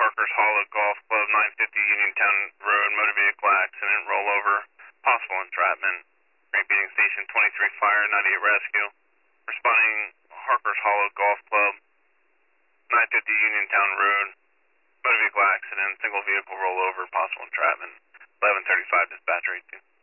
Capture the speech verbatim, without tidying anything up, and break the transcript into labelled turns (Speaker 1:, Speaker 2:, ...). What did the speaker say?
Speaker 1: Harker's Hollow Golf Club, nine fifty Uniontown Road, motor vehicle accident, rollover, possible entrapment. Great Beating Station twenty-three Fire, ninety-eight Rescue. Responding Harker's Hollow Golf Club, nine fifty Uniontown Road, motor vehicle accident, single vehicle rollover, possible entrapment. eleven thirty-five dispatcher eighteen.